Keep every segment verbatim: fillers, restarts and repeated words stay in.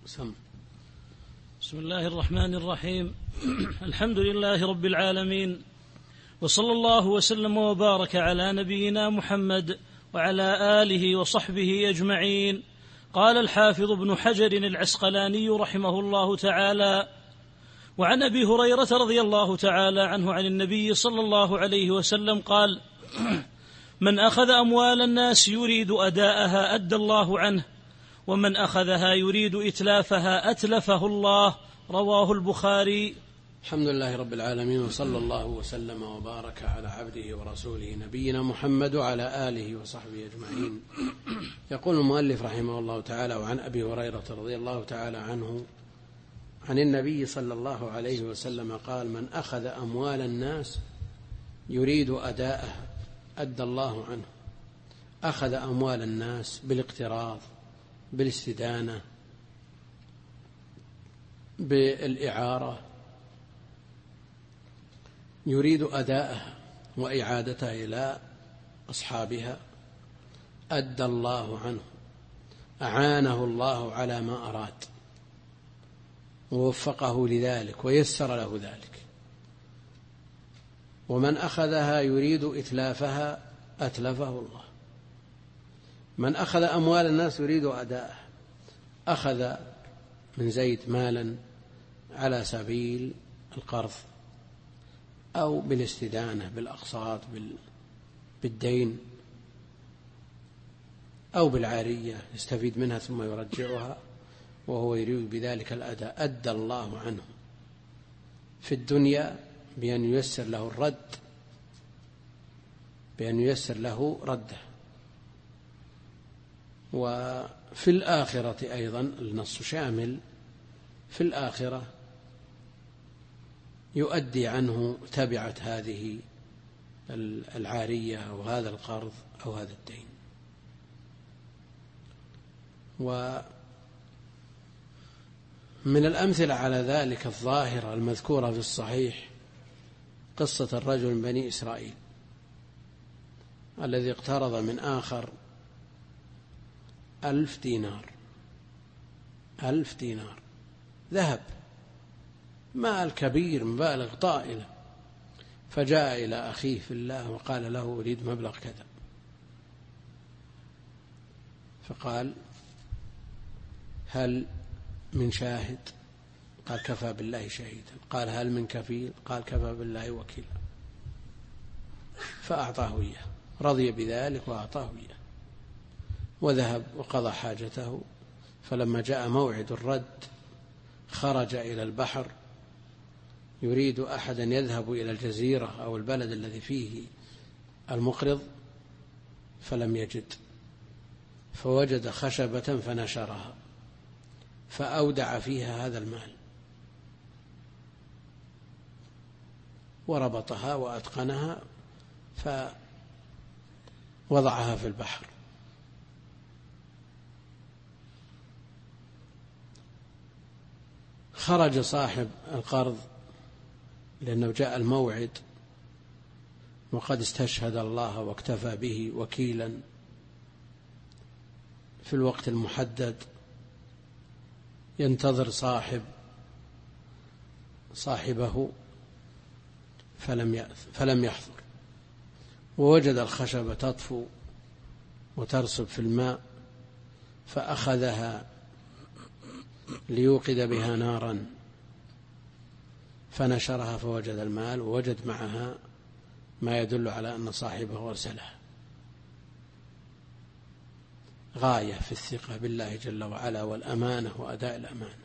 سم. بسم الله الرحمن الرحيم. الحمد لله رب العالمين، وصلى الله وسلم وبارك على نبينا محمد وعلى آله وصحبه أجمعين. قال الحافظ ابن حجر العسقلاني رحمه الله تعالى: وعن أبي هريرة رضي الله تعالى عنه عن النبي صلى الله عليه وسلم قال: من أخذ أموال الناس يريد أداءها أدى الله عنه، ومن أخذها يريد إتلافها أتلفه الله. رواه البخاري. الحمد لله رب العالمين، وصلى الله وسلم وبارك على عبده ورسوله نبينا محمد وعلى آله وصحبه أجمعين. يقول المؤلف رحمه الله تعالى: وعن أبي هريرة رضي الله تعالى عنه عن النبي صلى الله عليه وسلم قال: من أخذ أموال الناس يريد أداءها أدى الله عنه. أخذ أموال الناس بالاقتراض، بالاستدانة، بالإعارة، يريد أداءها وإعادتها إلى أصحابها، أدى الله عنه، أعانه الله على ما أراد ووفقه لذلك ويسر له ذلك. ومن أخذها يريد إتلافها أتلفه الله. من أخذ أموال الناس يريد أداءها، أخذ من زيد مالا على سبيل القرض أو بالاستدانة بالأقساط بالدين أو بالعارية يستفيد منها ثم يرجعها وهو يريد بذلك الأداء، أدى الله عنه في الدنيا بأن ييسر له الرد، بأن ييسر له رده. وفي الآخرة أيضا النص شامل، في الآخرة يؤدي عنه تبعة هذه العارية أو هذا القرض أو هذا الدين. ومن الأمثلة على ذلك الظاهرة المذكورة في الصحيح قصة الرجل من بني إسرائيل الذي اقترض من آخر ألف دينار، ألف دينار ذهب، مال كبير مبالغ طائلة، فجاء إلى أخيه في الله وقال له: أريد مبلغ كذا. فقال: هل من شاهد؟ قال: كفى بالله شهيدا. قال: هل من كفيل؟ قال: كفى بالله وكيلا. فأعطاه إياه، رضي بذلك وأعطاه إياه، وذهب وقضى حاجته. فلما جاء موعد الرد خرج إلى البحر يريد أحدا يذهب إلى الجزيرة أو البلد الذي فيه المقرض، فلم يجد، فوجد خشبة فنشرها فأودع فيها هذا المال وربطها وأتقنها فوضعها في البحر. خرج صاحب القرض لأنه جاء الموعد وقد استشهد الله واكتفى به وكيلا في الوقت المحدد، ينتظر صاحب صاحبه فلم فلم يحضر، ووجد الخشبة تطفو وترسب في الماء، فأخذها ليوقد بها نارا فنشرها فوجد المال، ووجد معها ما يدل على أن صاحبه أرسلها. غاية في الثقة بالله جل وعلا والأمانة وأداء الأمانة.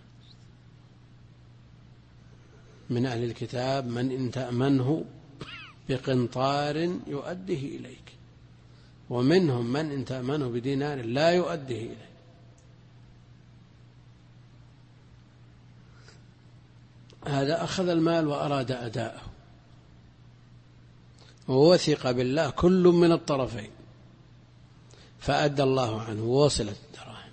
من أهل الكتاب من إن تأمنه بقنطار يؤديه إليك، ومنهم من إن تأمنه بدينار لا يؤديه إليك. هذا أخذ المال وأراد أداءه ووثق بالله كل من الطرفين، فأدى الله عنه ووصلت الدراهم،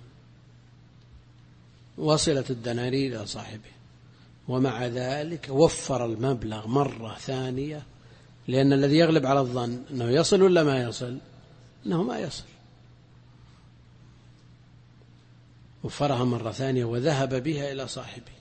وصلت الدنانير إلى صاحبه، ومع ذلك وفر المبلغ مرة ثانية، لأن الذي يغلب على الظن أنه يصل ولا ما يصل، أنه ما يصل. وفرها مرة ثانية وذهب بها إلى صاحبه.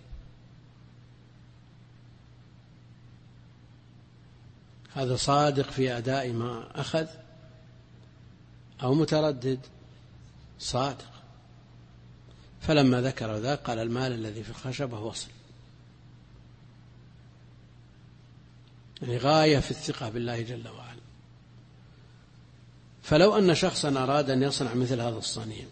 هذا صادق في أداء ما أخذ أو متردد؟ صادق. فلما ذكر ذلك قال المال الذي في الخشبة وصل، يعني غاية في الثقة بالله جل وعلا. فلو أن شخصا أراد أن يصنع مثل هذا الصنيع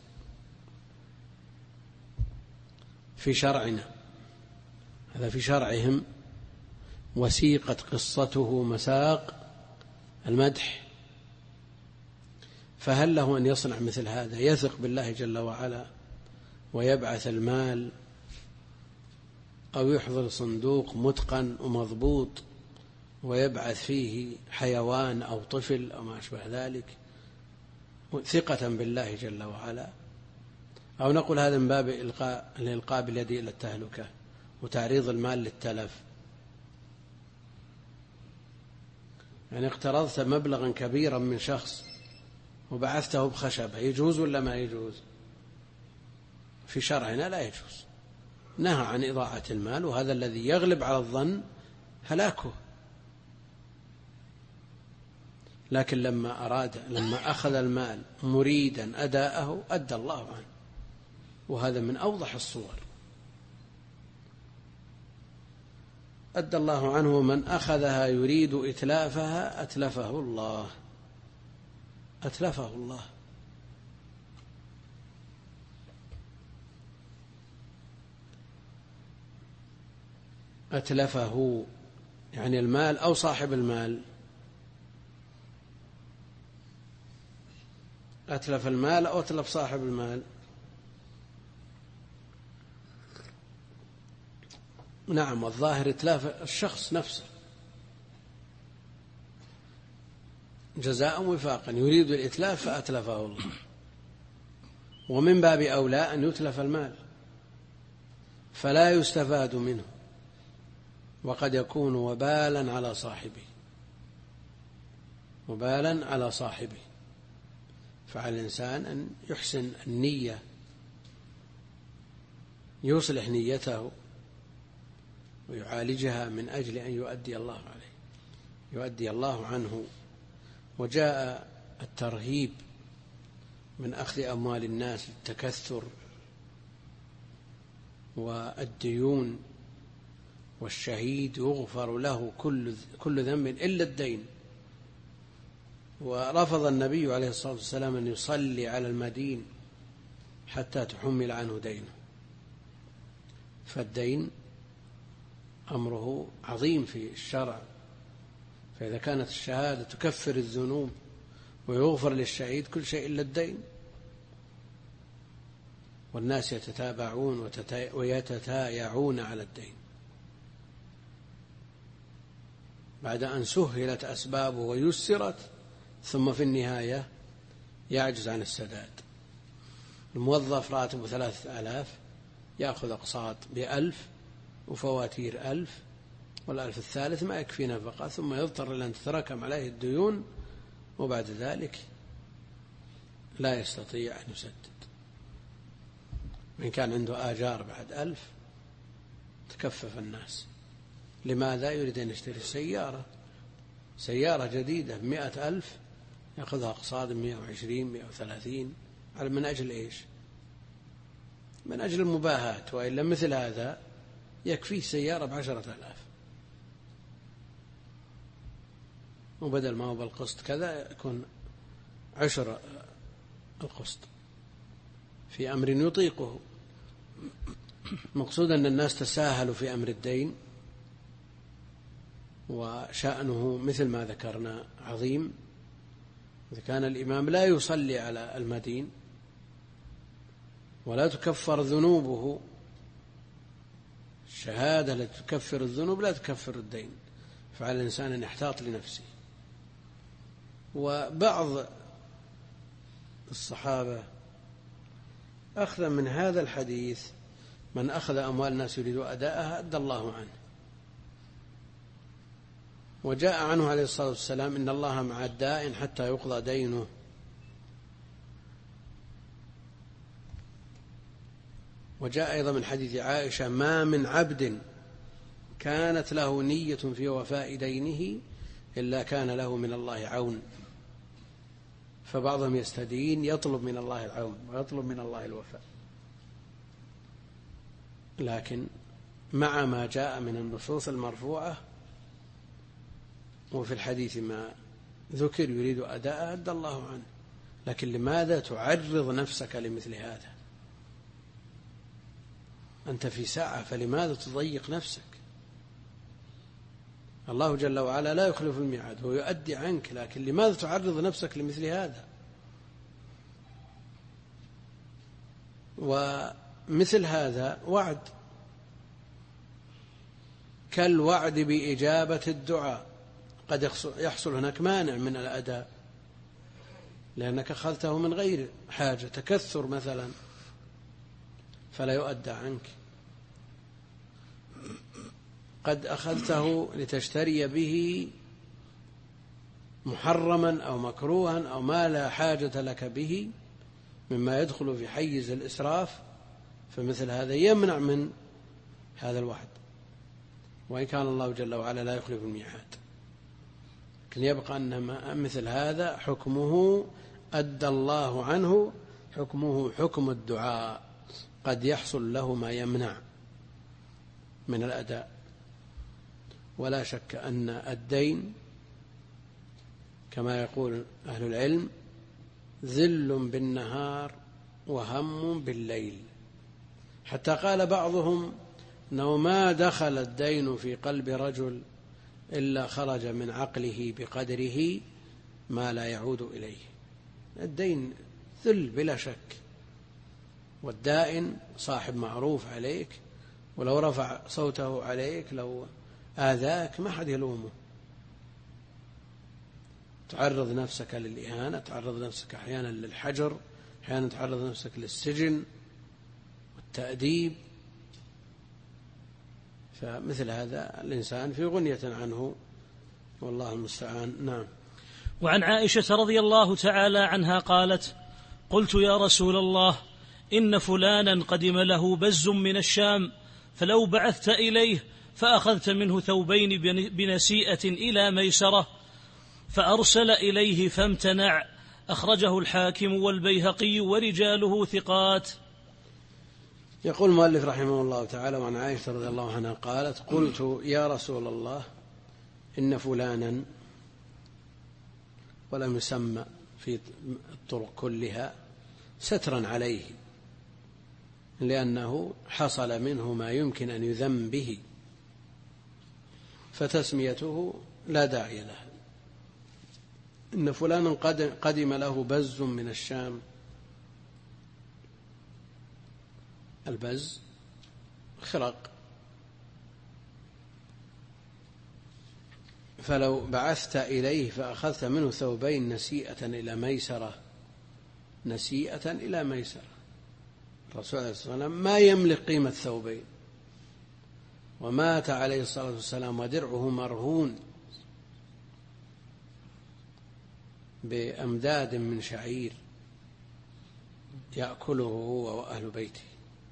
في شرعنا، هذا في شرعهم وسيقت قصته مساق المدح، فهل له أن يصنع مثل هذا؟ يثق بالله جل وعلا ويبعث المال، أو يحضر صندوق متقن ومضبوط ويبعث فيه حيوان أو طفل أو ما أشبه ذلك ثقة بالله جل وعلا؟ أو نقول هذا من باب إلقاء الإلقاء باليد إلى التهلكة وتعريض المال للتلف. يعني اقترضت مبلغا كبيرا من شخص وبعثته بخشبة، يجوز ولا ما يجوز؟ في شرعنا لا يجوز، نهى عن إضاعة المال، وهذا الذي يغلب على الظن هلاكه. لكن لما أراد لما أخذ المال مريدا أداءه أدى الله عنه، وهذا من أوضح الصور. أدى الله عنه. من أخذها يريد إتلافها أتلفه الله، أتلفه الله. أتلفه يعني المال أو صاحب المال، أتلف المال أو أتلف صاحب المال. نعم، والظاهر إتلاف الشخص نفسه جزاء وفاقا، يريد الإتلاف فأتلفه الله. ومن باب أولى أن يتلف المال فلا يستفاد منه، وقد يكون وبالا على صاحبه، وبالا على صاحبه. فعلى الإنسان أن يحسن النية، يصلح نيته ويعالجها من أجل أن يؤدي الله عليه، يؤدي الله عنه. وجاء الترهيب من أخذ أموال الناس للتكثر والديون، والشهيد يغفر له كل كل ذنب إلا الدين. ورفض النبي عليه الصلاة والسلام أن يصلي على المدين حتى تحمل عنه دينه. فالدين أمره عظيم في الشرع، فإذا كانت الشهادة تكفر الذنوب ويغفر للشهيد كل شيء إلا الدين، والناس يتتابعون ويتتايعون على الدين بعد أن سهلت أسبابه ويسرت، ثم في النهاية يعجز عن السداد. الموظف راتبه ثلاثة آلاف يأخذ أقساط بألف وفواتير ألف، والألف الثالث ما يكفي نفقة، ثم يضطر إلى أن تتراكم عليه الديون، وبعد ذلك لا يستطيع أن يسدد. من كان عنده آجار بعد ألف تكفف الناس. لماذا؟ يريد أن يشتري سيارة سيارة جديدة بمئة ألف، يأخذها أقساط مئة وعشرين مئة وثلاثين. على من أجل إيش؟ من أجل المباهاة. وإلا مثل هذا يكفيه سيارة بعشرة آلاف، وبدل ما هو بالقسط كذا يكون عشر القسط في أمر يطيقه. مقصود أن الناس تساهلوا في أمر الدين، وشأنه مثل ما ذكرنا عظيم. إذا كان الإمام لا يصلي على المدين ولا تكفر ذنوبه، الشهادة التي تكفر الذنوب لا تكفر الدين، فعلى الإنسان أن يحتاط لنفسه. وبعض الصحابة أخذ من هذا الحديث: من أخذ أموال الناس يريد أداءها أدى الله عنه. وجاء عنه عليه الصلاة والسلام: إن الله مع الدائن حتى يقضى دينه. وجاء أيضا من حديث عائشة: ما من عبد كانت له نية في وفاء دينه إلا كان له من الله عون. فبعضهم يستدين يطلب من الله العون ويطلب من الله الوفاء، لكن مع ما جاء من النصوص المرفوعة وفي الحديث ما ذكر يريد أداء أدى الله عنه. لكن لماذا تعرض نفسك لمثل هذا؟ أنت في ساعة، فلماذا تضيق نفسك؟ الله جل وعلا لا يخلف الميعاد، هو يؤدي عنك، لكن لماذا تعرض نفسك لمثل هذا؟ ومثل هذا وعد كالوعد بإجابة الدعاء، قد يحصل هناك مانع من الأداء لأنك أخذته من غير حاجة، تكثر مثلا، فلا يؤدى عنك. قد أخذته لتشتري به محرما أو مكروها أو ما لا حاجة لك به مما يدخل في حيز الإسراف، فمثل هذا يمنع من هذا الوعد، وإن كان الله جل وعلا لا يخلف الميعاد. لكن يبقى أن مثل هذا حكمه أدى الله عنه، حكمه حكم الدعاء، قد يحصل له ما يمنع من الأداء. ولا شك أن الدين كما يقول أهل العلم ذل بالنهار وهم بالليل، حتى قال بعضهم أنه ما دخل الدين في قلب رجل إلا خرج من عقله بقدره ما لا يعود إليه. الدين ذل بلا شك، والدائن صاحب معروف عليك، ولو رفع صوته عليك لو آذاك ما حد يلومه. تعرض نفسك للإهانة، تعرض نفسك أحيانا للحجر، أحيانا تعرض نفسك للسجن والتأديب، فمثل هذا الإنسان في غنية عنه، والله المستعان. نعم. وعن عائشة رضي الله تعالى عنها قالت: قلت يا رسول الله إن فلانا قدم له بز من الشام، فلو بعثت إليه فأخذت منه ثوبين بنسيئة إلى ميسرة، فأرسل إليه فامتنع. أخرجه الحاكم والبيهقي ورجاله ثقات. يقول المؤلف رحمه الله تعالى: وعن عائشة رضي الله عنها قالت: قلت يا رسول الله إن فلانا، ولم يسمى في الطرق كلها سترا عليه، لأنه حصل منه ما يمكن أن يذم به، فتسميته لا داعي له. إن فلانا قدم له بز من الشام. البز خرق، فلو بعثت إليه فأخذت منه ثوبين نسيئة إلى ميسرة، نسيئة إلى ميسرة، الرسول عليه الصلاة والسلام ما يملك قيمة ثوبين، ومات عليه الصلاة والسلام ودرعه مرهون بأمداد من شعير يأكله هو وأهل بيته،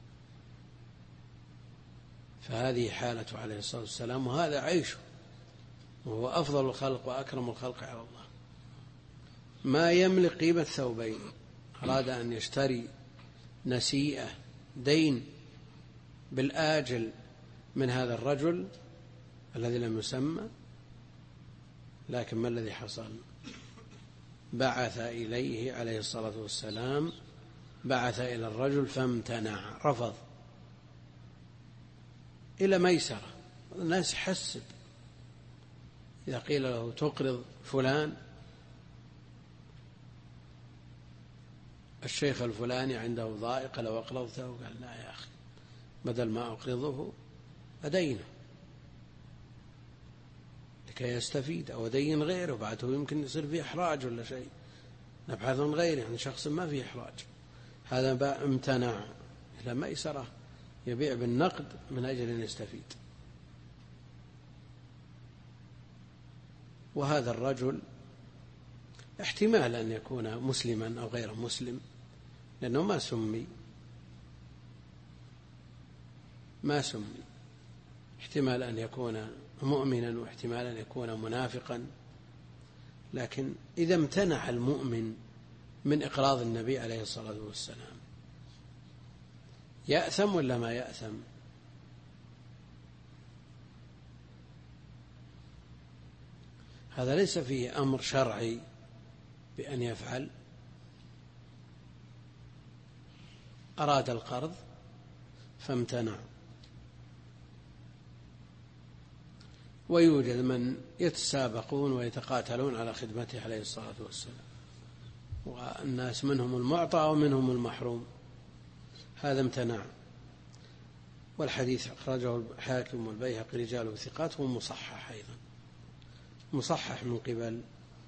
فهذه حالته عليه الصلاة والسلام، وهذا عيشه، وهو أفضل الخلق وأكرم الخلق على الله، ما يملك قيمة ثوبين، أراد أن يشتري نسيئة دين بالآجل من هذا الرجل الذي لم يسمى، لكن ما الذي حصل؟ بعث إليه عليه الصلاة والسلام، بعث إلى الرجل فامتنع، رفض، إلى ميسرة. الناس حسب إذا قيل له تقرض فلان الشيخ الفلاني عنده ضائقة لو أقرضته، قال لا يا أخي، بدل ما أقرضه أدينه لكي يستفيد، أو أدين غيره بعده يمكن يصير فيه إحراج ولا شيء، نبحث عن غيره، يعني شخص ما فيه إحراج. هذا امتنع إلى ميسرة، يبيع بالنقد من أجل أن يستفيد. وهذا الرجل احتمال أن يكون مسلما أو غير مسلم، لأنه ما سمي، ما سمي، احتمال أن يكون مؤمنا واحتمال أن يكون منافقا، لكن إذا امتنع المؤمن من إقراض النبي عليه الصلاة والسلام يأثم ولا ما يأثم؟ هذا ليس فيه أمر شرعي بأن يفعل. أراد القرض فامتنع، ويوجد من يتسابقون ويتقاتلون على خدمته عليه الصلاة والسلام، والناس منهم المعطى ومنهم المحروم، هذا امتنع. والحديث أخرجه الحاكم والبيهقي رجاله ثقات ومصحح أيضا، مصحح من قبل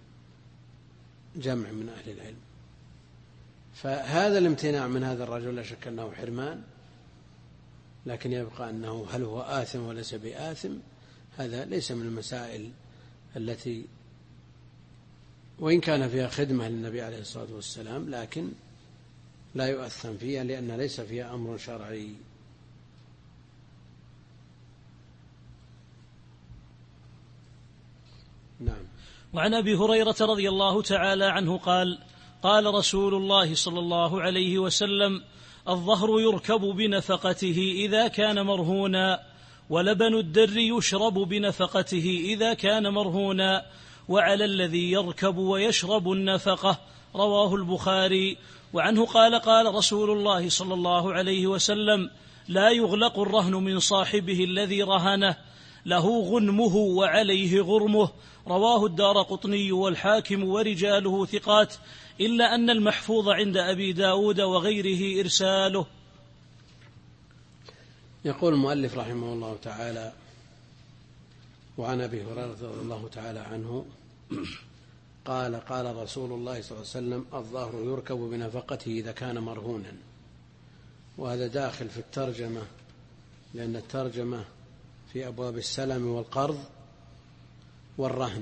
جمع من أهل العلم. فهذا الامتناع من هذا الرجل لا شك أنه حرمان، لكن يبقى أنه هل هو آثم وليس بآثم، هذا ليس من المسائل التي وإن كان فيها خدمة للنبي عليه الصلاة والسلام لكن لا يؤثم فيها، لأن ليس فيها أمر شرعي. نعم. وعن أبي هريرة رضي الله تعالى عنه قال: قال رسول الله صلى الله عليه وسلم: الظهر يركب بنفقته إذا كان مرهونا، ولبن الدر يشرب بنفقته إذا كان مرهونا، وعلى الذي يركب ويشرب النفقة. رواه البخاري. وعنه قال: قال رسول الله صلى الله عليه وسلم: لا يغلق الرهن من صاحبه الذي رهنه، له غنمه وعليه غرمه. رواه الدارقطني والحاكم ورجاله ثقات، إلا أن المحفوظ عند أبي داود وغيره إرساله. يقول المؤلف رحمه الله تعالى: وعن أبي هريرة رضي الله تعالى عنه قال: قال رسول الله صلى الله عليه وسلم: الظهر يركب بنفقته إذا كان مرهونا. وهذا داخل في الترجمة، لأن الترجمة في أبواب السلم والقرض والرهن،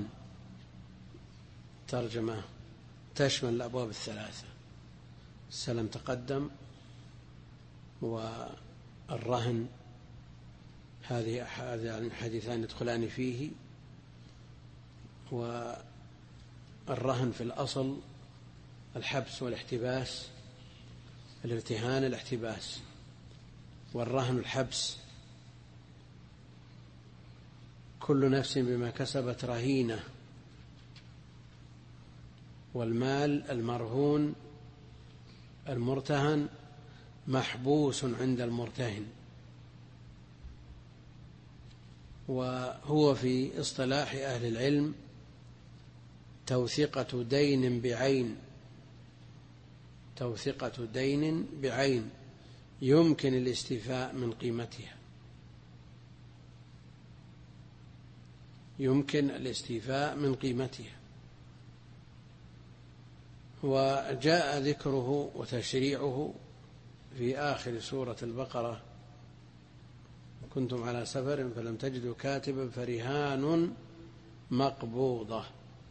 ترجمة تشمل الأبواب الثلاثة، السلم تقدم، والرهن هذه حديثان يدخلان فيه. والرهن في الأصل الحبس والاحتباس، الارتهان الاحتباس، والرهن الحبس. كل نفس بما كسبت رهينة، والمال المرهون المرتهن محبوس عند المرتهن. وهو في اصطلاح أهل العلم توثيقة دين بعين، توثيقة دين بعين يمكن الاستيفاء من قيمتها، يمكن الاستيفاء من قيمتها. وجاء ذكره وتشريعه في آخر سورة البقرة: كنتم على سفر فلم تجدوا كاتبا فرهان مقبوضة.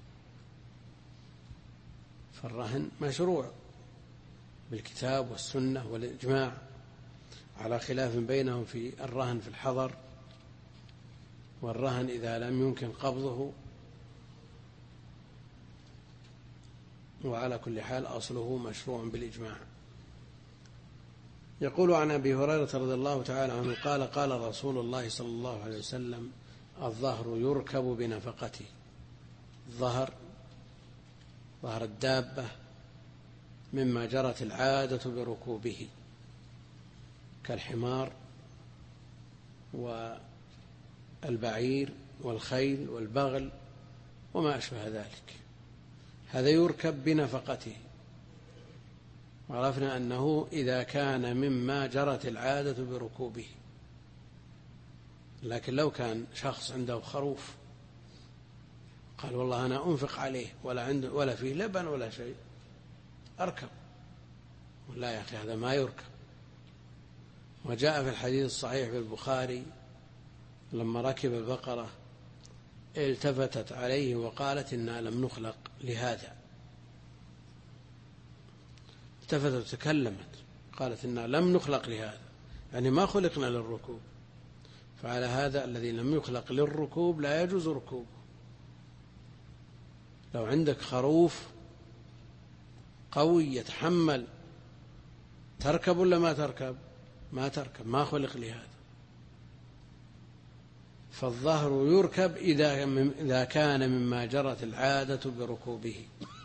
فالرهن مشروع بالكتاب والسنة والإجماع، على خلاف بينهم في الرهن في الحضر، والرهن إذا لم يمكن قبضه. وعلى كل حال أصله مشروع بالإجماع. يقول عن أبي هريرة رضي الله تعالى عنه قال: قال رسول الله صلى الله عليه وسلم: الظهر يركب بنفقته. الظهر ظهر الدابة مما جرت العادة بركوبه، كالحمار والبعير والخيل والبغل وما أشبه ذلك، هذا يركب بنفقته. وعرفنا أنه إذا كان مما جرت العادة بركوبه، لكن لو كان شخص عنده خروف قال: والله أنا أنفق عليه ولا عنده ولا فيه لبن ولا شيء، أركب. لا يا أخي، هذا ما يركب. وجاء في الحديث الصحيح في البخاري: لما ركب البقرة التفتت عليه وقالت: إنا لم نخلق لهذا. التفتت وتكلمت، قالت: إنا لم نخلق لهذا، يعني ما خلقنا للركوب، فعلى هذا الذي لم يخلق للركوب لا يجوز ركوبه. لو عندك خروف قوي يتحمل، تركب ولا ما تركب؟ ما تركب، ما خلق لهذا. فالظهر يركب إذا كان مما جرت العادة بركوبه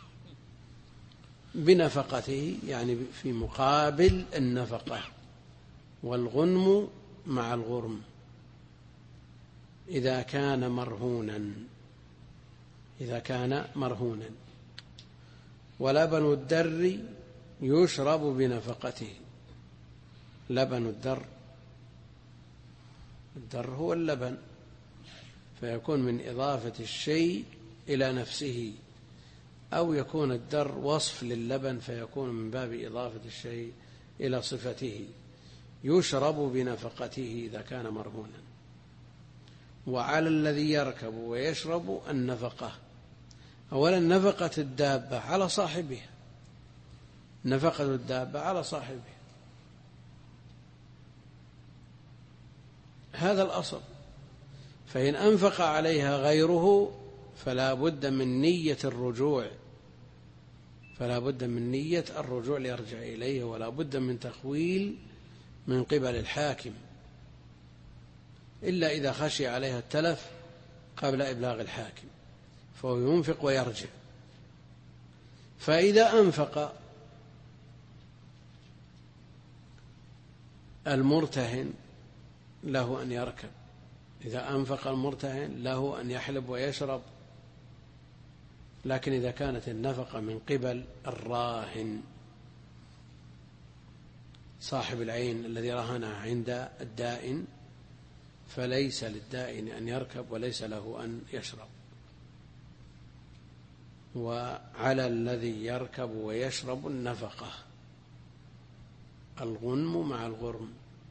بنفقته، يعني في مقابل النفقة، والغنم مع الغرم إذا كان مرهونا إذا كان مرهونا ولبن الدر يشرب بنفقته. لبن الدر، الدر هو اللبن، فيكون من إضافة الشيء إلى نفسه، أو يكون الدر وصف للبن فيكون من باب إضافة الشيء إلى صفته. يشرب بنفقته إذا كان مرهونا. وعلى الذي يركب ويشرب النفقة. أولا نفقة الدابة على صاحبها، نفقة الدابة على صاحبها، هذا الأصل. فإن أنفق عليها غيره فلا بد من نية الرجوع، فلا بد من نية الرجوع ليرجع إليه، ولا بد من تخويل من قبل الحاكم، إلا إذا خشي عليها التلف قبل إبلاغ الحاكم فهو ينفق ويرجع. فإذا أنفق المرتهن له أن يركب، إذا أنفق المرتهن له أن يحلب ويشرب، لكن إذا كانت النفقة من قبل الراهن صاحب العين الذي رهنها عند الدائن فليس للدائن أن يركب وليس له أن يشرب. وعلى الذي يركب ويشرب النفقة، الغنم مع الغرم.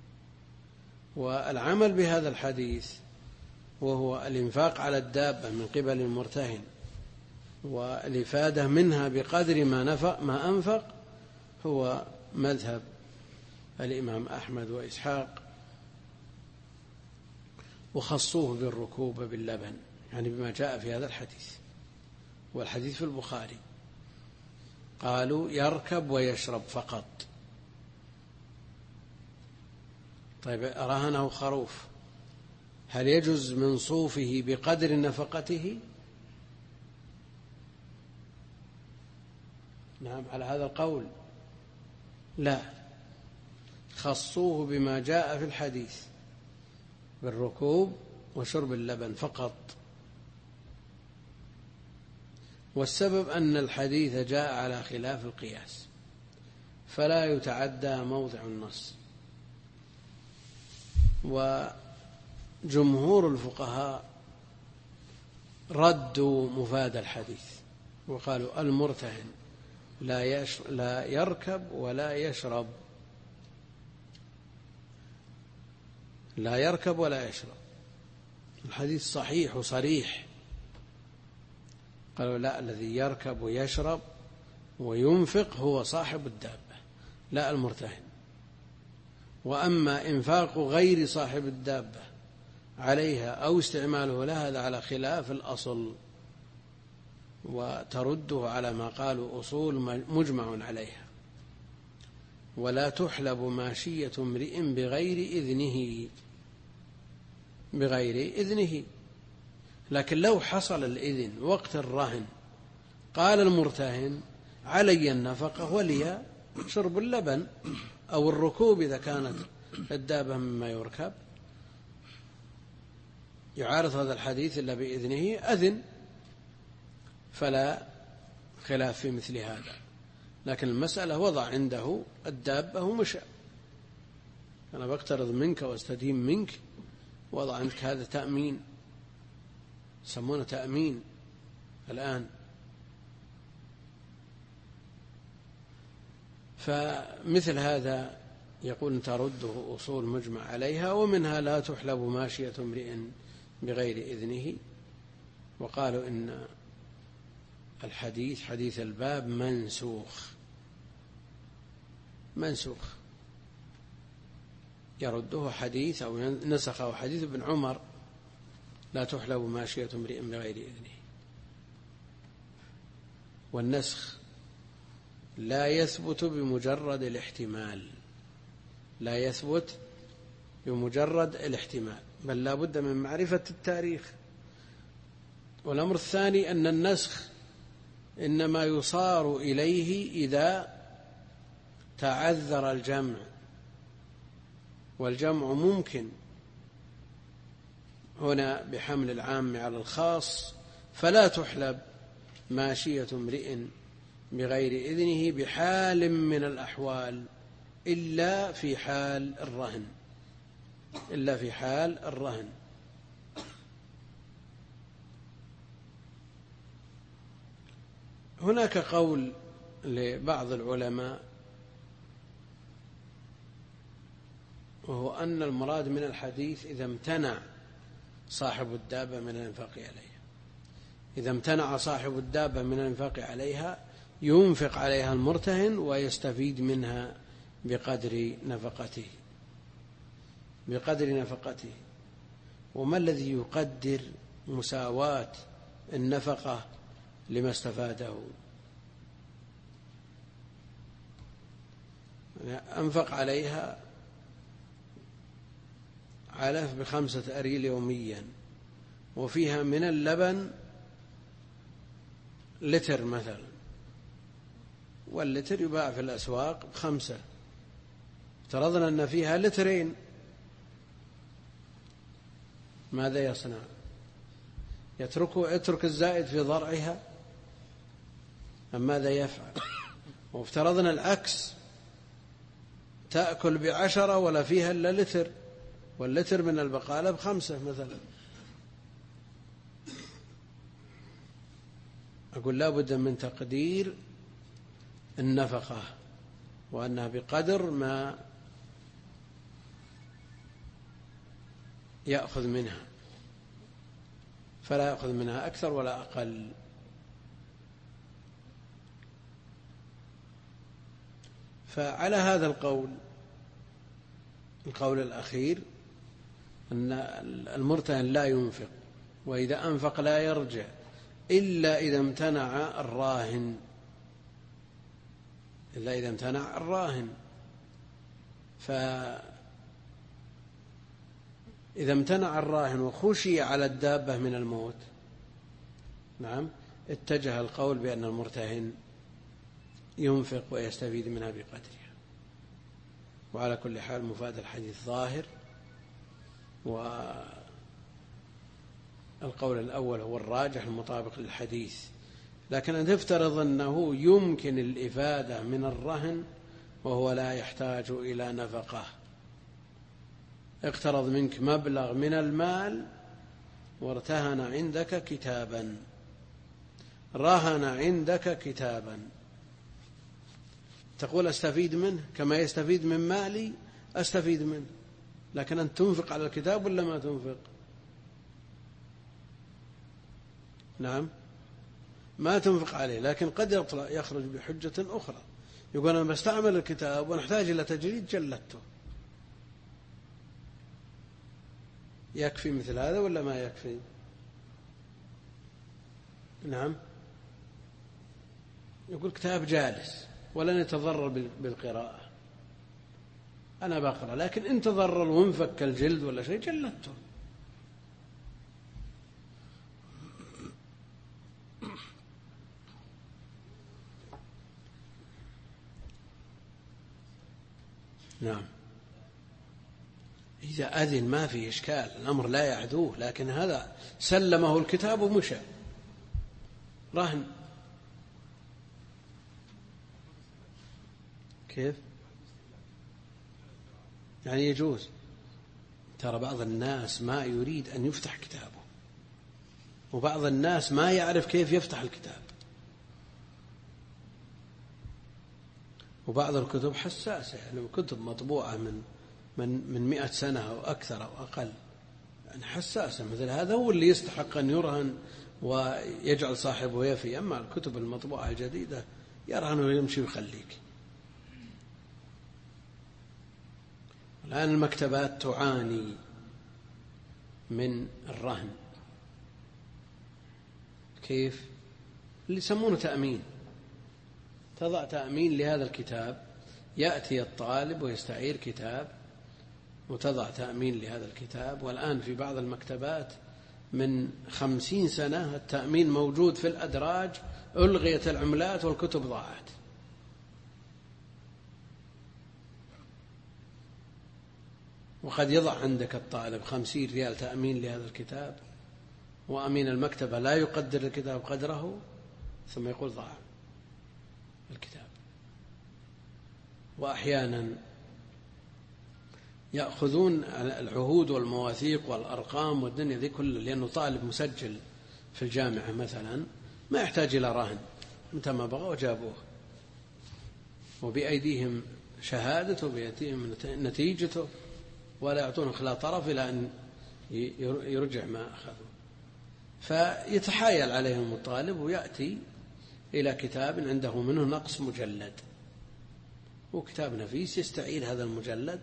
والعمل بهذا الحديث وهو الإنفاق على الدابة من قبل المرتهن والإفادة منها بقدر ما نفق ما أنفق هو مذهب الإمام أحمد وإسحاق، وخصوه بالركوب باللبن، يعني بما جاء في هذا الحديث، والحديث في البخاري. قالوا يركب ويشرب فقط. طيب رهنه خروف، هل يجوز من صوفه بقدر نفقته؟ نعم على هذا القول لا، خصوه بما جاء في الحديث بالركوب وشرب اللبن فقط. والسبب أن الحديث جاء على خلاف القياس فلا يتعدى موضع النص. وجمهور الفقهاء ردوا مفاد الحديث وقالوا المرتهن لا, لا يركب ولا يشرب، لا يركب ولا يشرب. الحديث صحيح وصريح. قالوا لا، الذي يركب ويشرب وينفق هو صاحب الدابة لا المرتهن. وأما إنفاق غير صاحب الدابة عليها أو استعماله لها هذا على خلاف الأصل، وترده على ما قالوا أصول مجمع عليها. ولا تحلب ماشية امرئ بغير إذنه، بغير إذنه. لكن لو حصل الإذن وقت الرهن قال المرتهن علي النفقة ولي شرب اللبن أو الركوب إذا كانت الدابة مما يركب، يعارض هذا الحديث إلا بإذنه أذن، فلا خلاف في مثل هذا. لكن المسألة وضع عنده الدابة ومشى، أنا بقترض منك واستدين منك، وضع عندك هذا تأمين، يسمونه تأمين الآن. فمثل هذا يقول ترده أصول مجمع عليها، ومنها لا تحلب ماشية امرئ بغير إذنه. وقالوا إن الحديث حديث الباب منسوخ، منسوخ يرده حديث أو نسخه حديث ابن عمر: لا تحلب ماشية امرئ بغير إذنه. والنسخ لا يثبت بمجرد الاحتمال، لا يثبت بمجرد الاحتمال، بل لا بد من معرفة التاريخ. والأمر الثاني أن النسخ إنما يصار إليه إذا تعذر الجمع، والجمع ممكن هنا بحمل العام على الخاص، فلا تحلب ماشية امرئ بغير إذنه بحال من الأحوال إلا في حال الرهن، إلا في حال الرهن. هناك قول لبعض العلماء، وهو أن المراد من الحديث إذا امتنع صاحب الدابة من الإنفاق عليها، إذا امتنع صاحب الدابة من الإنفاق عليها ينفق عليها المرتهن ويستفيد منها بقدر نفقته، بقدر نفقته. وما الذي يقدر مساواة النفقة لما استفاده؟ أنفق عليها علف بخمسة أريل يوميا، وفيها من اللبن لتر مثلا، واللتر يباع في الأسواق بخمسة، افترضنا أن فيها لترين، ماذا يصنع؟ يتركه يترك الزائد في ضرعها أم ماذا يفعل؟ وافترضنا العكس، تأكل بعشرة ولا فيها إلا لتر، واللتر من البقالة بخمسة مثلا. أقول لا بد من تقدير النفقة، وأنها بقدر ما يأخذ منها، فلا يأخذ منها أكثر ولا أقل. فعلى هذا القول، القول الأخير، أن المرتهن لا ينفق، وإذا أنفق لا يرجع إلا إذا امتنع الراهن، إلا إذا امتنع الراهن. فإذا امتنع الراهن وخشي على الدابة من الموت، نعم، اتجه القول بأن المرتهن ينفق ويستفيد منها بقدرها. وعلى كل حال مفاد الحديث ظاهر، والقول الأول هو الراجح المطابق للحديث. لكن أن تفترض أنه يمكن الإفادة من الرهن وهو لا يحتاج إلى نفقة. اقترض منك مبلغ من المال وارتهن عندك كتابا، رهن عندك كتابا، تقول أستفيد منه كما يستفيد من مالي، أستفيد منه، لكن أن تنفق على الكتاب ولا ما تنفق؟ نعم، ما تنفق عليه، لكن قد يخرج بحجة أخرى، يقول أنا بستعمل الكتاب ونحتاج إلى تجريد جلدته. يكفي مثل هذا ولا ما يكفي؟ نعم، يقول كتاب جالس ولن يتضرر بالقراءة، أنا بقرأ، لكن إن تضرر وانفك الجلد ولا شيء جلدته. نعم، إذا أذن ما في إشكال، الأمر لا يعدوه، لكن هذا سلمه الكتاب ومشى رهن. كيف؟ يعني يجوز. ترى بعض الناس ما يريد أن يفتح كتابه، وبعض الناس ما يعرف كيف يفتح الكتاب، وبعض الكتب حساسة، يعني كتب مطبوعة من من من مئة سنة أو أكثر أو أقل، يعني حساسة. مثل هذا هو اللي يستحق أن يرهن ويجعل صاحبه يفي. أما الكتب المطبوعة الجديدة يرهن ويمشي ويخليك. الآن المكتبات تعاني من الرهن. كيف؟ اللي يسمونه تأمين، تضع تأمين لهذا الكتاب، يأتي الطالب ويستعير كتاب وتضع تأمين لهذا الكتاب. والآن في بعض المكتبات من خمسين سنة التأمين موجود في الأدراج، ألغيت العملات والكتب ضاعت. وقد يضع عندك الطالب خمسين ريال تأمين لهذا الكتاب، وأمين المكتبة لا يقدر الكتاب قدره، ثم يقول ضاع الكتاب. وأحيانا يأخذون العهود والمواثيق والأرقام والدنيا ذي كله، لأنه طالب مسجل في الجامعة مثلا ما يحتاج إلى رهن، متى ما بغوا جابوه، وبأيديهم شهادته وبأيديهم نتيجته، ولا يعطون خلا طرف إلى أن يرجع ما أخذوا. فيتحايل عليهم الطالب ويأتي إلى كتاب عنده منه نقص مجلد، وكتاب نفيس، يستعير هذا المجلد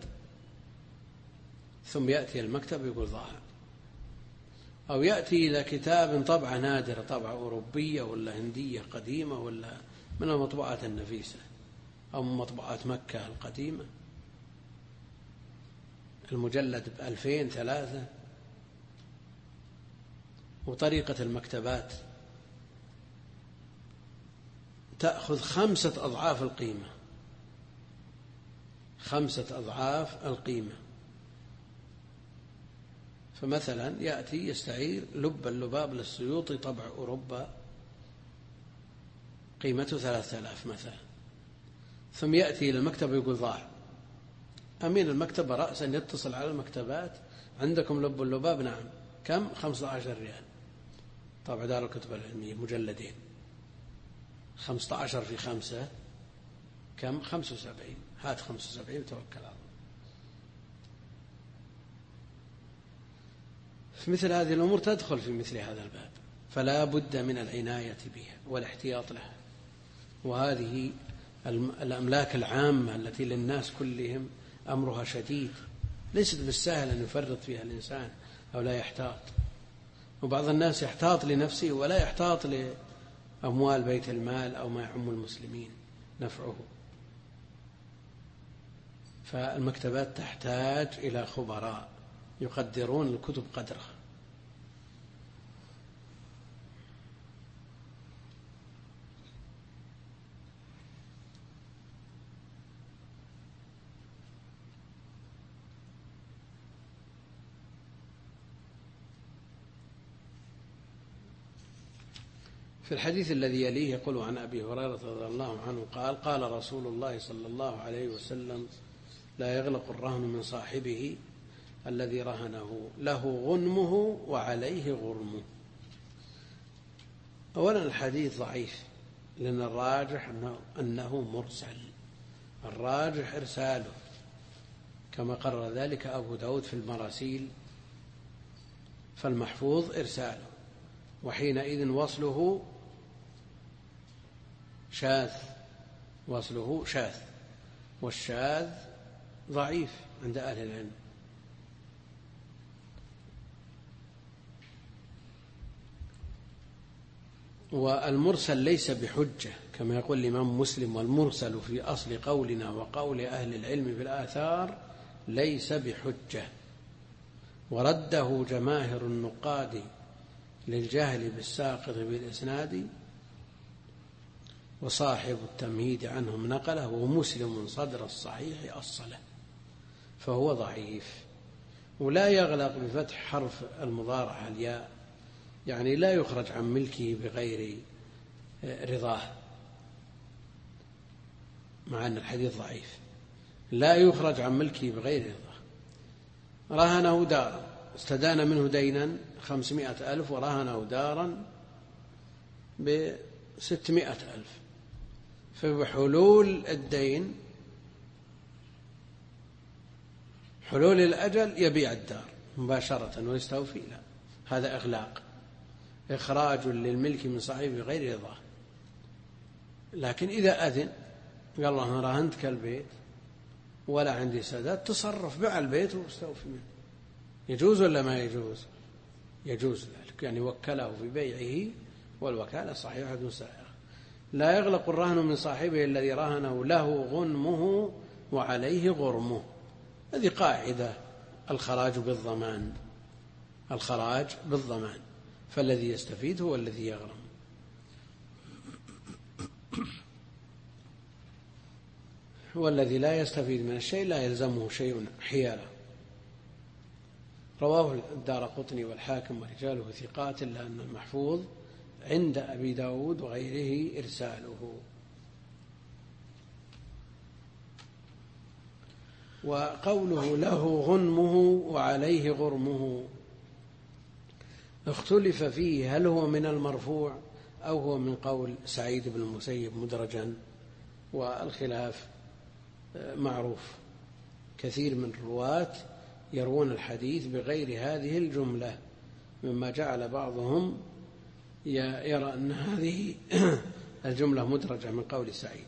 ثم يأتي المكتب يقول ضاع. أو يأتي إلى كتاب طبعة نادرة، طبعة أوروبية ولا هندية قديمة ولا من المطبوعات النفيسة أو من مطبوعات مكة القديمة، المجلد بألفين ثلاثة. وطريقة المكتبات تأخذ خمسة أضعاف القيمة، خمسة أضعاف القيمة. فمثلا يأتي يستعير لب اللباب للسيوطي طبع أوروبا قيمته ثلاثة آلاف مثلا، ثم يأتي إلى المكتبة يقول ضاع. أمين المكتبة رأسا يتصل على المكتبات، عندكم لب اللباب؟ نعم. كم؟ خمسة عشر ريال. طبع دار الكتب العلمية مجلدين، خمسة عشر في خمسة كم؟ خمسة وسبعين. هات خمسة وسبعين وتوكل على الله. في مثل هذه الأمور تدخل في مثل هذا الباب، فلا بد من العناية بها والاحتياط لها. وهذه الأملاك العامة التي للناس كلهم أمرها شديد، ليست بالسهل أن يفرط فيها الإنسان أو لا يحتاط. وبعض الناس يحتاط لنفسه ولا يحتاط لأموال بيت المال أو ما يعم المسلمين نفعه. فالمكتبات تحتاج إلى خبراء يقدرون الكتب قدرها. في الحديث الذي يليه يقول عن أبي هريرة رضي الله عنه قال: قال رسول الله صلى الله عليه وسلم: لا يغلق الرهن من صاحبه الذي رهنه، له غنمه وعليه غرمه. أولا الحديث ضعيف، لأن الراجح أنه, أنه مرسل، الراجح إرساله كما قرر ذلك أبو داود في المراسيل، فالمحفوظ إرساله، وحينئذ وصله شاذ، وصله شاذ، والشاذ ضعيف عند أهل العلم. والمرسل ليس بحجة كما يقول الإمام مسلم: والمرسل في أصل قولنا وقول أهل العلم في الآثار ليس بحجة. ورده جماهر النقاد للجهل بالساقط بالإسناد، وصاحب التمهيد عنهم نقله، ومسلم صدر الصحيح أصله، فهو ضعيف. ولا يغلق بفتح حرف المضارعة الياء، يعني لا يخرج عن ملكه بغير رضاه، مع أن الحديث ضعيف. لا يخرج عن ملكه بغير رضاه. رهنه دارا، استدان منه دينا خمسمائة ألف، ورهنه دارا بستمائة ألف، فبحلول الدين، حلول الأجل، يبيع الدار مباشرة ويستوفي. لا، هذا إغلاق، إخراج للملك من صاحبه بغير رضاه. لكن إذا أذن قال: الله رهنتك البيت ولا عندي سداد، تصرف، بيع البيت واستوفي منه. يجوز ولا ما يجوز؟ يجوز ذلك، يعني وكله في بيعه والوكالة صحيحة سائرة. لا يغلق الرهن من صاحبه الذي رهنه له غنمه وعليه غرمه. هذه قاعدة، الخراج بالضمان، الخراج بالضمان، فالذي يستفيد هو الذي يغرم. والذي لا يستفيد من الشيء لا يلزمه شيء حياله. رواه الدارقطني والحاكم ورجاله ثقات، إلا أن المحفوظ عند أبي داود وغيره إرساله. وقوله له غنمه وعليه غرمه اختلف فيه، هل هو من المرفوع أو هو من قول سعيد بن المسيب مدرجا، والخلاف معروف. كثير من الرواة يروون الحديث بغير هذه الجملة، مما جعل بعضهم يرى أن هذه الجملة مدرجة من قول سعيد.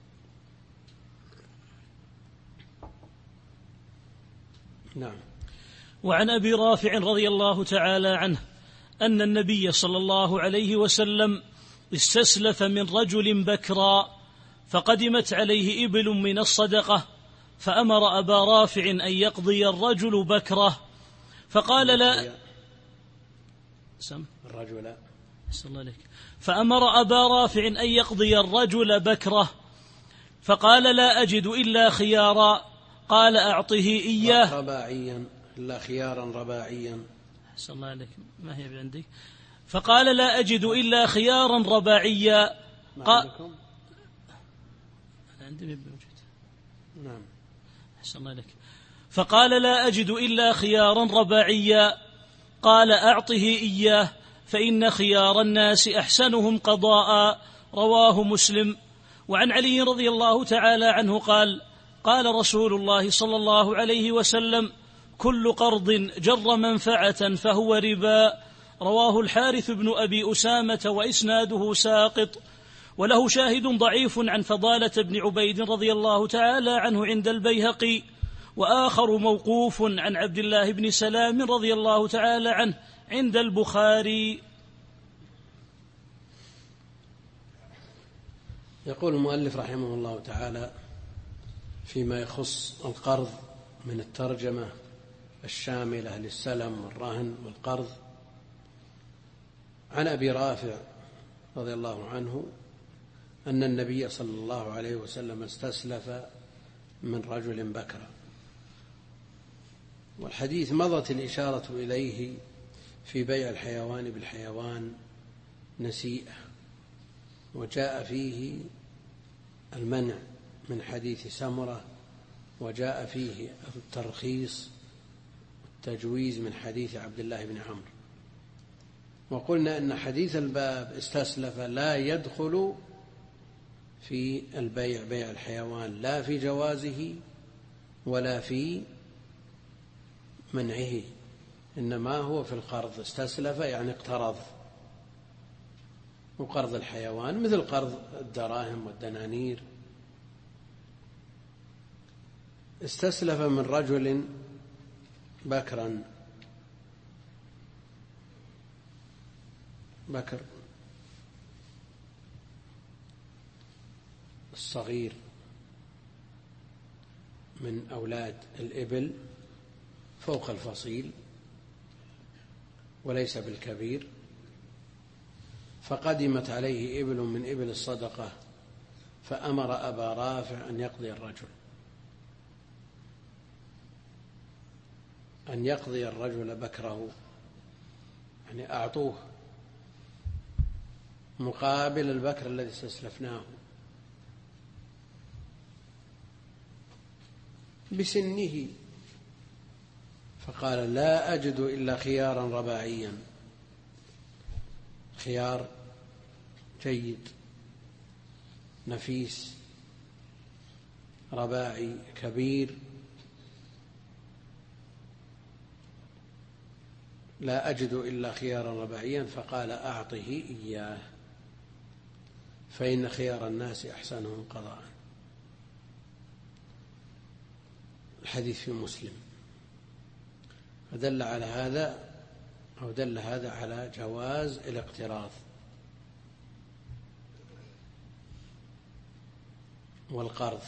نعم. وعن أبي رافع رضي الله تعالى عنه أن النبي صلى الله عليه وسلم استسلف من رجل بكرا، فقدمت عليه إبل من الصدقة، فأمر أبا رافع أن يقضي الرجل بكره، فقال لا سم الرجل صلى الله عليك فأمر أبا رافع أن يقضي الرجل بكره، فقال لا أجد إلا خيارا، قال أعطه إياه رباعيا، إلا خيارا رباعيا. صلى الله عليك ما هي بعندي. فقال لا أجد إلا خيارا رباعيا. قال عندي موجود. نعم. صلى الله عليك. فقال لا أجد إلا خيارا رباعيا، قال أعطه إياه فإن خيار الناس أحسنهم قضاء. رواه مسلم. وعن علي رضي الله تعالى عنه قال قال رسول الله صلى الله عليه وسلم كل قرض جر منفعة فهو ربا. رواه الحارث بن أبي أسامة وإسناده ساقط، وله شاهد ضعيف عن فضالة بن عبيد رضي الله تعالى عنه عند البيهقي، وآخر موقوف عن عبد الله بن سلام رضي الله تعالى عنه عند البخاري. يقول المؤلف رحمه الله تعالى فيما يخص القرض من الترجمة الشاملة للسلم والرهن والقرض: عن أبي رافع رضي الله عنه أن النبي صلى الله عليه وسلم استسلف من رجل بكرا. والحديث مضت الإشارة إليه في بيع الحيوان بالحيوان نسيئة، وجاء فيه المنع من حديث سمرة، وجاء فيه الترخيص والتجويز من حديث عبد الله بن عمرو. وقلنا أن حديث الباب استسلف لا يدخل في البيع بيع الحيوان، لا في جوازه ولا في منعه، إنما هو في القرض. استسلف يعني اقترض، وقرض الحيوان مثل قرض الدراهم والدنانير. استسلف من رجل بكرا، بكر الصغير من أولاد الإبل فوق الفصيل وليس بالكبير، فقدمت عليه إبل من إبل الصدقة، فأمر أبا رافع أن يقضي الرجل أن يقضي الرجل بكره، يعني أعطوه مقابل البكر الذي استسلفناه بسنه، فقال لا أجد إلا خيارا رباعيا، خيار جيد نفيس رباعي كبير، لا أجد إلا خيارا رباعيا، فقال أعطه إياه فإن خيار الناس أحسنهم قضاء. الحديث في مسلم، فدل على هذا أو دل هذا على جواز الاقتراض والقرض،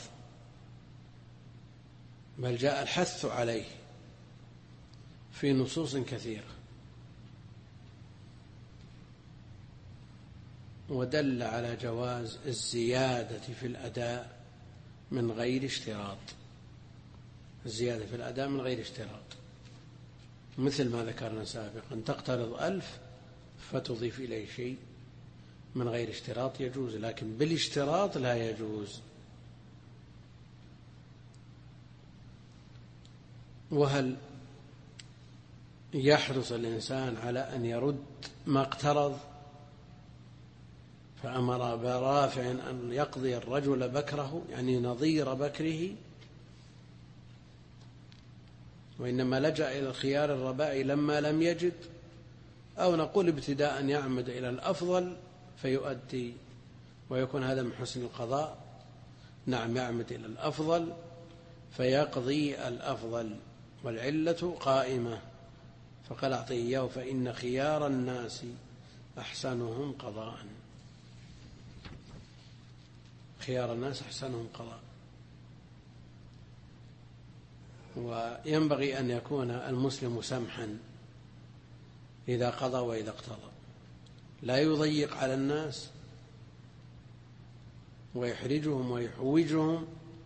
بل جاء الحث عليه في نصوص كثيرة، ودل على جواز الزيادة في الأداء من غير اشتراط، الزيادة في الأداء من غير اشتراط، مثل ما ذكرنا سابقا، تقترض ألف فتضيف إليه شيء من غير اشتراط يجوز، لكن بالاشتراط لا يجوز. وهل يحرص الإنسان على أن يرد ما اقترض فأمر برافع أن يقضي الرجل بكره، يعني نظير بكره، وإنما لجأ إلى الخيار الربائي لما لم يجد، أو نقول ابتداء يعمد إلى الأفضل فيؤدي ويكون هذا من حسن القضاء؟ نعم، يعمد إلى الأفضل فيقضي الأفضل، والعلة قائمة، فقال أعطيه إياه فإن خيار الناس أحسنهم قضاء، خيار الناس أحسنهم قضاء. وينبغي أن يكون المسلم سمحا إذا قضى وإذا اقتضى، لا يضيق على الناس ويحرجهم ويحوجهم،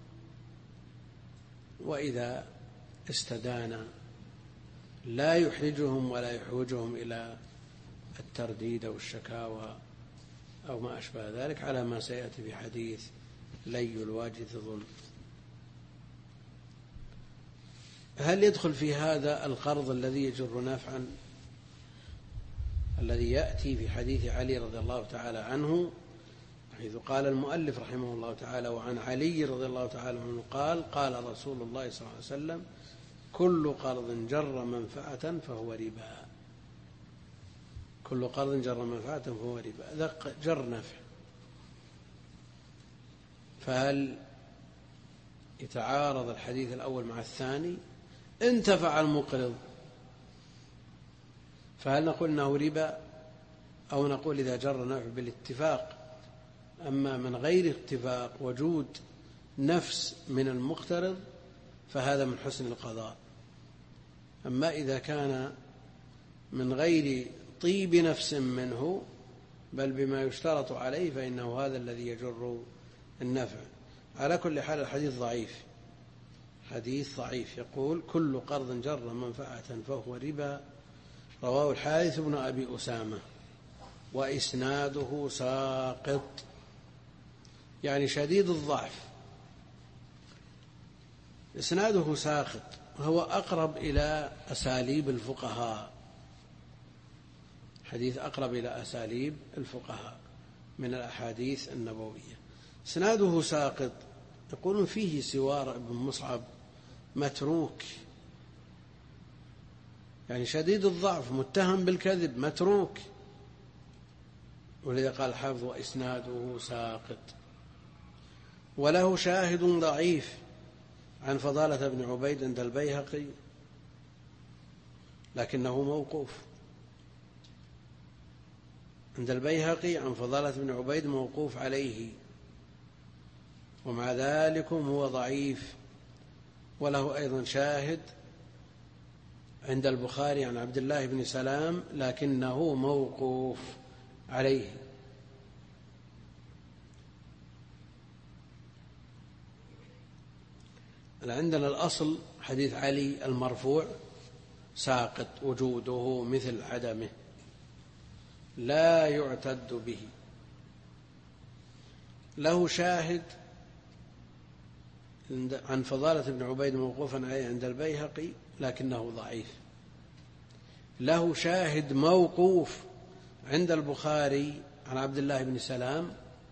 وإذا استدان لا يحرجهم ولا يحوجهم إلى الترديد أو الشكاوى أو ما أشبه ذلك، على ما سيأتي في حديث لي الواجد ظلم. هل يدخل في هذا القرض الذي يجر نفعا الذي يأتي في حديث علي رضي الله تعالى عنه، حيث قال المؤلف رحمه الله تعالى: وعن علي رضي الله تعالى عنه قال: قال رسول الله صلى الله عليه وسلم: كل قرض جر منفعة فهو ربا. كل قرض جر منفعة فهو ربا، هذا جر نفع، فهل يتعارض الحديث الأول مع الثاني؟ انتفع المقرض فهل نقول إنه ربا، أو نقول إذا جر نفع بالاتفاق؟ أما من غير اتفاق وجود نفس من المقترض فهذا من حسن القضاء، أما إذا كان من غير طيب نفس منه بل بما يشترط عليه فإنه هذا الذي يجر النفع. على كل حال الحديث ضعيف، حديث ضعيف، يقول: كل قرض جر منفعة فهو ربا، رواه الحارث بن أبي أسامة، وإسناده ساقط، يعني شديد الضعف، إسناده ساقط، وهو أقرب إلى أساليب الفقهاء، حديث أقرب إلى أساليب الفقهاء من الأحاديث النبوية. إسناده ساقط، يقولون فيه سوار بن مصعب متروك، يعني شديد الضعف، متهم بالكذب، متروك، ولذا قال الحافظ: وإسناده ساقط. وله شاهد ضعيف عن فضالة بن عبيد عند البيهقي، لكنه موقوف، عند البيهقي عن فضالة بن عبيد موقوف عليه، ومع ذلك هو ضعيف. وله أيضا شاهد عند البخاري عن عبد الله بن سلام، لكنه موقوف عليه. عندنا الأصل حديث علي المرفوع ساقط، وجوده مثل عدمه، لا يعتد به. له شاهد عن فضالة بن عبيد موقوفا عليه عند البيهقي، لكنه ضعيف. له شاهد موقوف عند البخاري عن عبد الله بن سلام،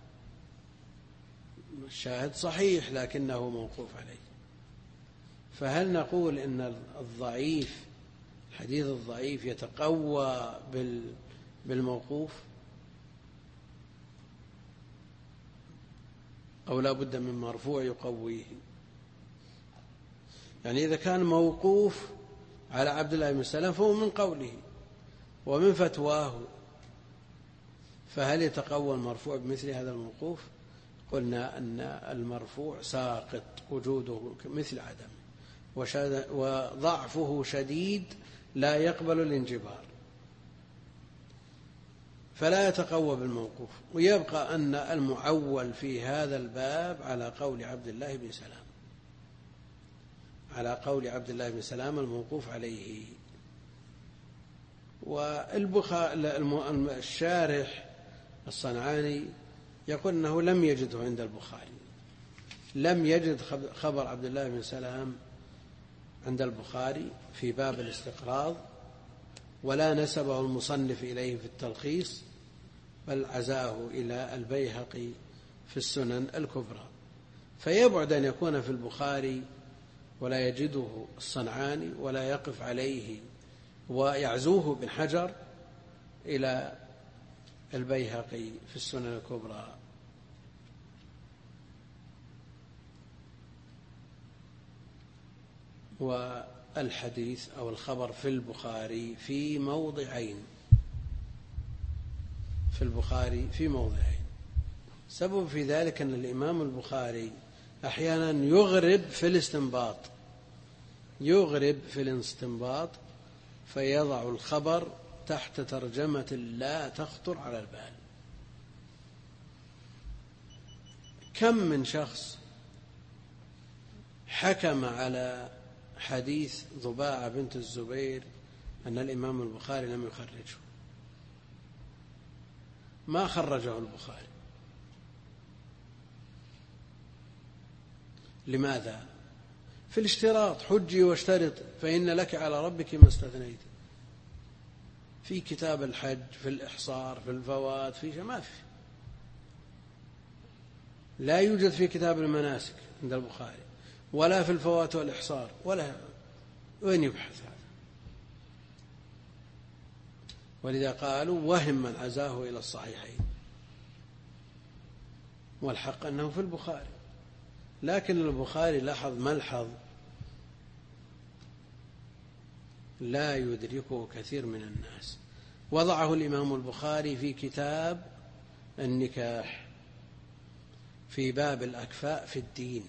الشاهد صحيح لكنه موقوف عليه. فهل نقول إن الضعيف، الحديث الضعيف يتقوى بالموقوف، أو لا بد من مرفوع يقويه؟ يعني إذا كان موقوف على عبد الله بن سلام فهو من قوله ومن فتواه، فهل يتقوى المرفوع بمثل هذا الموقوف؟ قلنا أن المرفوع ساقط وجوده مثل عدم، وضعفه شديد لا يقبل الانجبار، فلا يتقوى بالموقوف. ويبقى أن المعول في هذا الباب على قول عبد الله بن سلام، على قول عبد الله بن سلام الموقوف عليه. والشارح الصنعاني يقول أنه لم يجده عند البخاري، لم يجد خبر عبد الله بن سلام عند البخاري في باب الاستقراض، ولا نسبه المصنف إليه في التلخيص، بل عزاه إلى البيهقي في السنن الكبرى. فيبعد أن يكون في البخاري ولا يجده الصنعاني ولا يقف عليه ويعزوه بن حجر إلى البيهقي في السنن الكبرى. والحديث أو الخبر في البخاري في موضعين، في البخاري في موضعين. سبب في ذلك أن الإمام البخاري أحيانا يغرب في الاستنباط، يغرب في الاستنباط فيضع الخبر تحت ترجمة لا تخطر على البال. كم من شخص حكم على حديث ضباعة بنت الزبير أن الإمام البخاري لم يخرجه، ما خرجه البخاري. لماذا؟ في الاشتراط، حجي واشترط فإن لك على ربك ما استثنيت. في كتاب الحج، في الإحصار، في الفوات، في ما في، لا يوجد في كتاب المناسك عند البخاري، ولا في الفوات والإحصار، ولا وين يبحث هذا؟ ولذا قالوا وهم من عزاه إلى الصحيحين، والحق أنه في البخاري. لكن البخاري لاحظ ملحظ لا يدركه كثير من الناس، وضعه الإمام البخاري في كتاب النكاح في باب الأكفاء في الدين،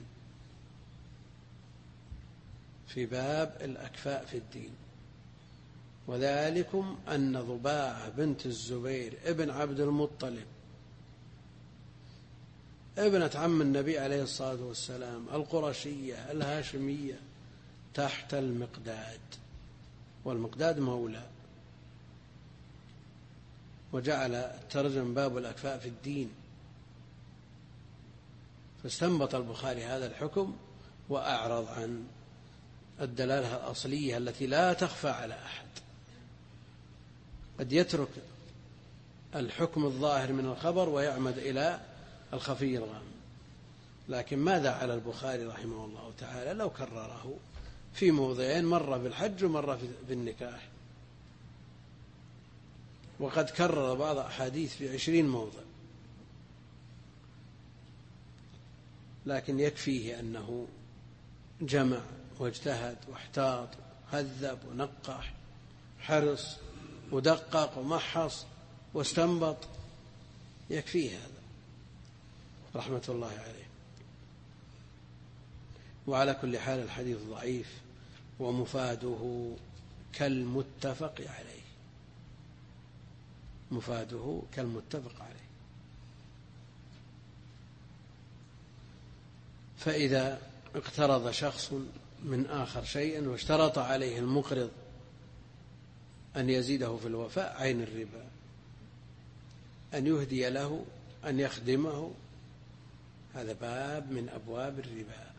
في باب الأكفاء في الدين. وذلكم أن ضباعة بنت الزبير ابن عبد المطلب ابنة عم النبي عليه الصلاة والسلام القرشية الهاشمية تحت المقداد، والمقداد مولى، وجعل ترجم باب الأكفاء في الدين. فاستنبط البخاري هذا الحكم وأعرض عن الدلالة الأصلية التي لا تخفى على أحد. قد يترك الحكم الظاهر من الخبر ويعمد إلى الخفي الغامض. لكن ماذا على البخاري رحمه الله تعالى لو كرره في موضعين، مرة في الحج ومرة في النكاح، وقد كرر بعض أحاديث في عشرين موضع. لكن يكفيه أنه جمع واجتهد واحتاط هذب ونقح، حرص ودقق ومحص واستنبط، يكفيه هذا رحمة الله عليه. وعلى كل حال الحديث ضعيف، ومفاده كالمتفق عليه، مفاده كالمتفق عليه. فإذا اقترض شخص من آخر شيئا واشترط عليه المقرض أن يزيده في الوفاء عين الربا، أن يهدي له، أن يخدمه، هذا باب من أبواب الربا.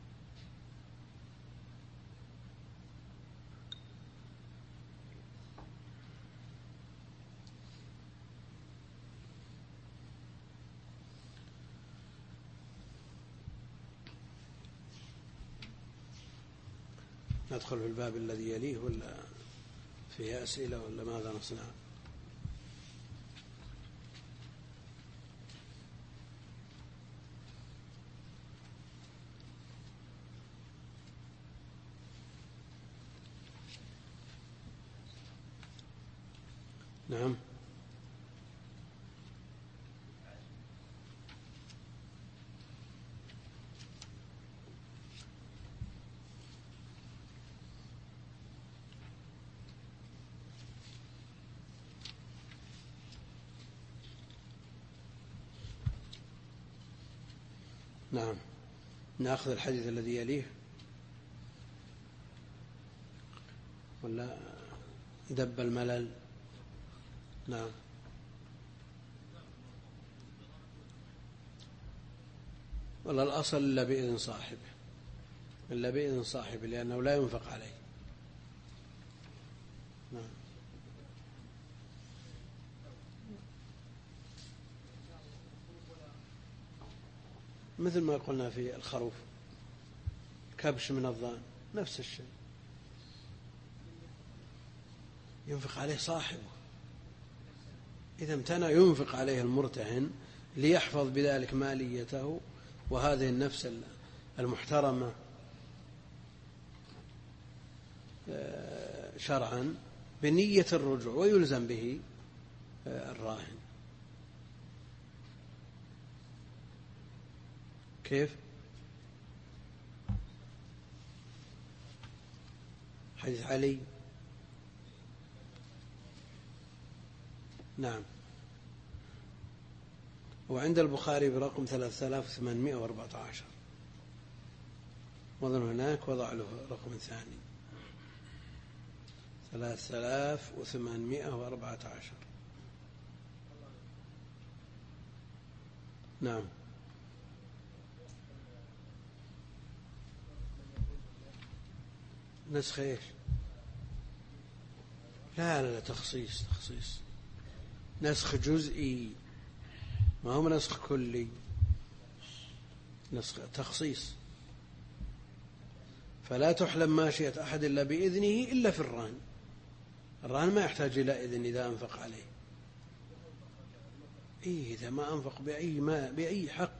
ندخل في الباب الذي يليه ولا فيه أسئلة ولا ماذا نصنع؟ نعم. نعم. نأخذ الحديث الذي يليه ولا دب الملل؟ نعم. ولا الأصل إلا بإذن صاحبه، إلا بإذن صاحبه لأنه لا ينفق عليه. نعم. مثل ما قلنا في الخروف، كبش من الضأن نفس الشيء، ينفق عليه صاحبه. إذا امتنع ينفق عليه المرتهن ليحفظ بذلك ماليته وهذه النفس المحترمة شرعا بنية الرجوع، ويلزم به الراهن. كيف؟ حديث علي. نعم. وعند البخاري برقم ثلاثة آلاف وثمانمائة وأربعة عشر، وضع هناك وضع له رقم ثاني ثلاثة آلاف وثمانمائة وأربعة عشر. نعم. نسخ ايش؟ لا لا لا، تخصيص تخصيص نسخ جزئي، ما هو نسخ كلي، نسخ تخصيص. فلا تحلم ماشية أحد إلا بإذنه إلا في الرهن. الرهن ما يحتاج إلى إذن إذا أنفق عليه. إيه إذا ما أنفق بأي ما بأي حق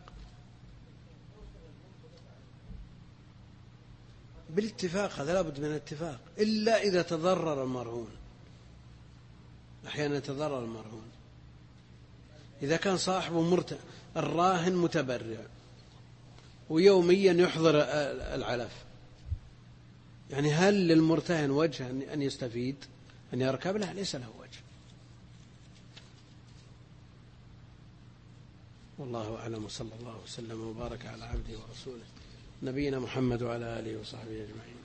بالاتفاق، هذا لابد من الاتفاق، إلا إذا تضرر المرهون. أحيانا يتضرر المرهون إذا كان صاحبه مرت... الراهن متبرع ويوميا يحضر العلف، يعني هل للمرتهن وجه أن يستفيد أن يركب؟ لا، ليس له وجه. والله أعلم، وصلى الله وسلم وبارك على عبده ورسوله نبينا محمد وعلى آله وصحبه أجمعين.